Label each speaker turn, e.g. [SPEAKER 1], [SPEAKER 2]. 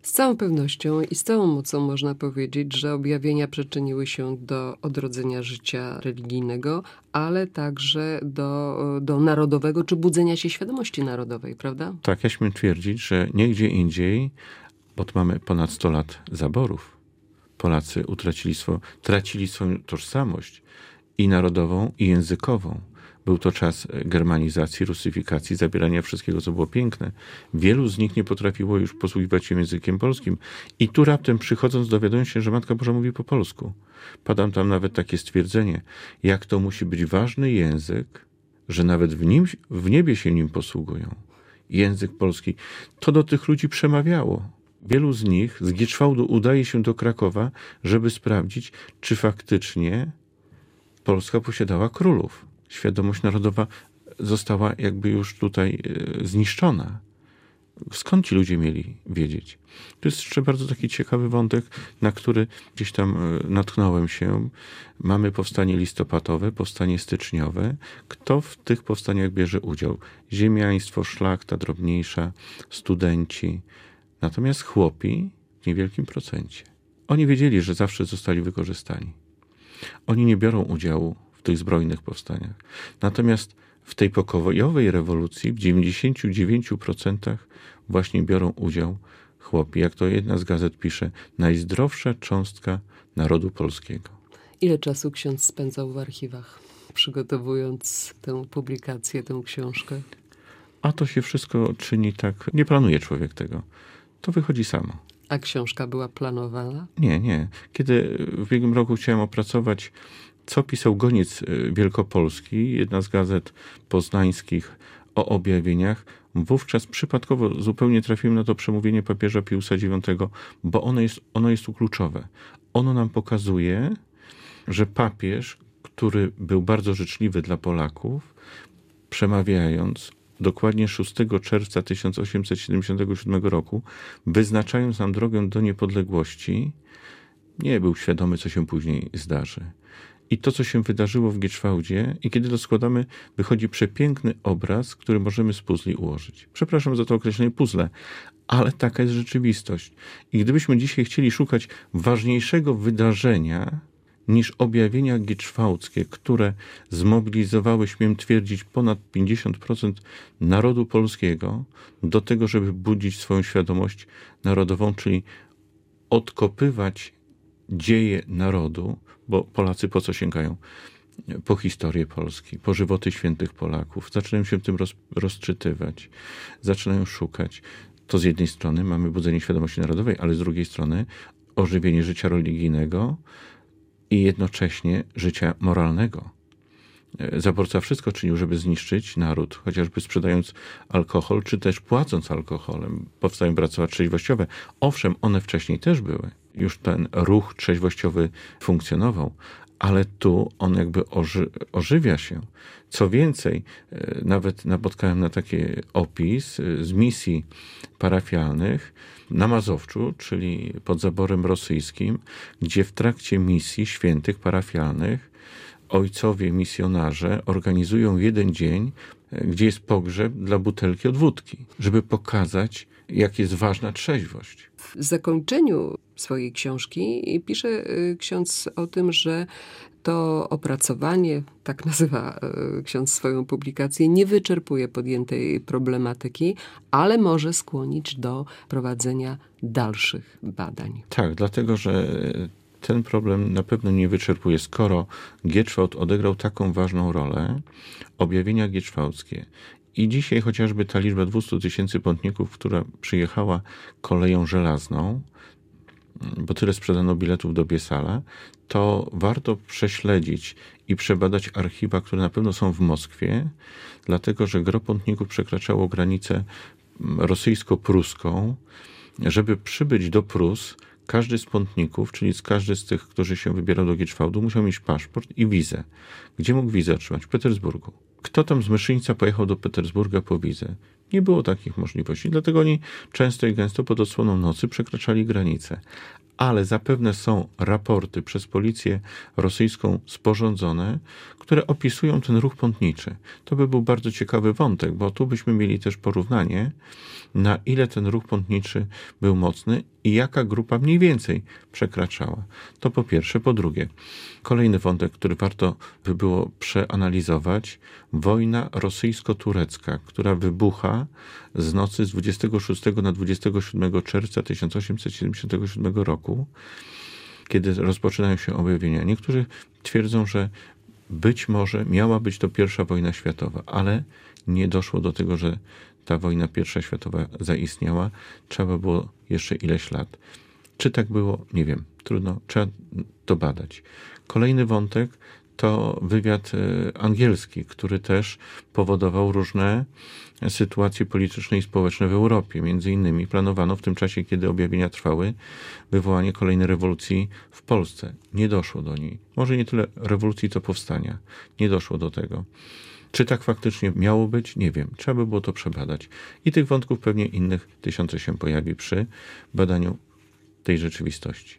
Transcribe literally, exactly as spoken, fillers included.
[SPEAKER 1] Z całą pewnością i z całą mocą można powiedzieć, że objawienia przyczyniły się do odrodzenia życia religijnego, ale także do, do narodowego, czy budzenia się świadomości narodowej, prawda?
[SPEAKER 2] Tak, ja śmiem twierdzić, że nigdzie indziej, bo tu mamy ponad sto lat zaborów, Polacy utracili swą, tracili swoją tożsamość i narodową, i językową. Był to czas germanizacji, rusyfikacji, zabierania wszystkiego, co było piękne. Wielu z nich nie potrafiło już posługiwać się językiem polskim. I tu raptem przychodząc dowiadują się, że Matka Boża mówi po polsku. Padam tam nawet takie stwierdzenie, jak to musi być ważny język, że nawet w nim, w niebie się nim posługują. Język polski. To do tych ludzi przemawiało. Wielu z nich z Gieczwałdu udaje się do Krakowa, żeby sprawdzić, czy faktycznie Polska posiadała królów. Świadomość narodowa została jakby już tutaj zniszczona. Skąd ci ludzie mieli wiedzieć? To jest jeszcze bardzo taki ciekawy wątek, na który gdzieś tam natknąłem się. Mamy powstanie listopadowe, powstanie styczniowe. Kto w tych powstaniach bierze udział? Ziemiaństwo, szlachta drobniejsza, studenci. Natomiast chłopi w niewielkim procencie. Oni wiedzieli, że zawsze zostali wykorzystani. Oni nie biorą udziału w tych zbrojnych powstaniach. Natomiast w tej pokojowej rewolucji w dziewięćdziesięciu dziewięciu procentach właśnie biorą udział chłopi. Jak to jedna z gazet pisze, najzdrowsza cząstka narodu polskiego.
[SPEAKER 1] Ile czasu ksiądz spędzał w archiwach, przygotowując tę publikację, tę książkę?
[SPEAKER 2] A to się wszystko czyni tak, nie planuje człowiek tego. To wychodzi samo.
[SPEAKER 1] A książka była planowana?
[SPEAKER 2] Nie, nie. Kiedy w ubiegłym roku chciałem opracować, co pisał Goniec Wielkopolski, jedna z gazet poznańskich o objawieniach, wówczas przypadkowo zupełnie trafiłem na to przemówienie papieża Piusa dziewiątego, bo ono jest, ono jest tu kluczowe. Ono nam pokazuje, że papież, który był bardzo życzliwy dla Polaków, przemawiając dokładnie szóstego czerwca tysiąc osiemset siedemdziesiątego siódmego roku, wyznaczając nam drogę do niepodległości, nie był świadomy, co się później zdarzy. I to, co się wydarzyło w Gieczwałdzie, i kiedy to składamy, wychodzi przepiękny obraz, który możemy z puzli ułożyć. Przepraszam za to określenie puzzle, ale taka jest rzeczywistość. I gdybyśmy dzisiaj chcieli szukać ważniejszego wydarzenia niż objawienia gieczwałdzkie, które zmobilizowały, śmiem twierdzić, ponad pięćdziesiąt procent narodu polskiego do tego, żeby budzić swoją świadomość narodową, czyli odkopywać dzieje narodu, bo Polacy po co sięgają? Po historię Polski, po żywoty świętych Polaków. Zaczynają się w tym roz, rozczytywać, zaczynają szukać. To z jednej strony mamy budzenie świadomości narodowej, ale z drugiej strony ożywienie życia religijnego i jednocześnie życia moralnego. Zaborca wszystko czynił, żeby zniszczyć naród, chociażby sprzedając alkohol, czy też płacąc alkoholem. Powstają bractwa trzeźwościowe. Owszem, one wcześniej też były. Już ten ruch trzeźwościowy funkcjonował, ale tu on jakby oży, ożywia się. Co więcej, nawet napotkałem na taki opis z misji parafialnych na Mazowczu, czyli pod zaborem rosyjskim, gdzie w trakcie misji świętych parafialnych ojcowie misjonarze organizują jeden dzień, gdzie jest pogrzeb dla butelki od wódki, żeby pokazać, jak jest ważna trzeźwość.
[SPEAKER 1] W zakończeniu swojej książki pisze ksiądz o tym, że to opracowanie, tak nazywa ksiądz swoją publikację, nie wyczerpuje podjętej problematyki, ale może skłonić do prowadzenia dalszych badań.
[SPEAKER 2] Tak, dlatego że ten problem na pewno nie wyczerpuje, skoro Gieczwałd odegrał taką ważną rolę, objawienia gieczwałdzkie. I dzisiaj chociażby ta liczba dwieście tysięcy pątników, która przyjechała koleją żelazną, bo tyle sprzedano biletów do Biesala, to warto prześledzić i przebadać archiwa, które na pewno są w Moskwie, dlatego że gro pątników przekraczało granicę rosyjsko-pruską. Żeby przybyć do Prus, każdy z pątników, czyli z każdy z tych, którzy się wybierał do Gieczwałdu, musiał mieć paszport i wizę. Gdzie mógł wizę otrzymać? W Petersburgu. Kto tam z Myszyńca pojechał do Petersburga po wizę? Nie było takich możliwości, dlatego oni często i gęsto pod osłoną nocy przekraczali granicę. ale zapewne są raporty przez policję rosyjską sporządzone, które opisują ten ruch pątniczy. To by był bardzo ciekawy wątek, bo tu byśmy mieli też porównanie, na ile ten ruch pątniczy był mocny i jaka grupa mniej więcej przekraczała. To po pierwsze. Po drugie, kolejny wątek, który warto by było przeanalizować, wojna rosyjsko-turecka, która wybucha z nocy z dwudziestego szóstego na dwudziestego siódmego czerwca tysiąc osiemset siedemdziesiątego siódmego roku, kiedy rozpoczynają się objawienia. Niektórzy twierdzą, że być może miała być to pierwsza wojna światowa, ale nie doszło do tego, że ta wojna pierwsza światowa zaistniała. Trzeba było jeszcze ileś lat. Czy tak było? Nie wiem. Trudno. Trzeba to badać. Kolejny wątek to wywiad angielski, który też powodował różne sytuacje polityczne i społeczne w Europie. Między innymi planowano w tym czasie, kiedy objawienia trwały, wywołanie kolejnej rewolucji w Polsce. Nie doszło do niej. Może nie tyle rewolucji, co powstania. Nie doszło do tego. Czy tak faktycznie miało być? Nie wiem. Trzeba by było to przebadać. I tych wątków pewnie innych tysiące się pojawi przy badaniu tej rzeczywistości.